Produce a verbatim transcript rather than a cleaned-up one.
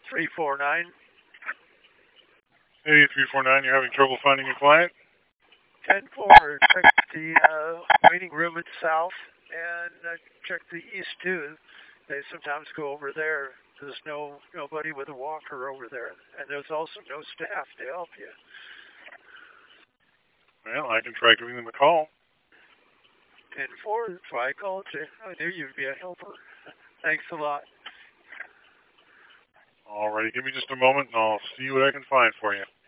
three four nine. Hey, three four nine, you're having trouble finding a client? ten four, check the uh, waiting room at south and uh, check the east too. They sometimes go over there. There's no nobody with a walker over there, and there's also no staff to help you. Well, I can try giving them a call. ten four, try call you. I knew you'd be a helper. Thanks a lot. Alrighty, give me just a moment and I'll see what I can find for you.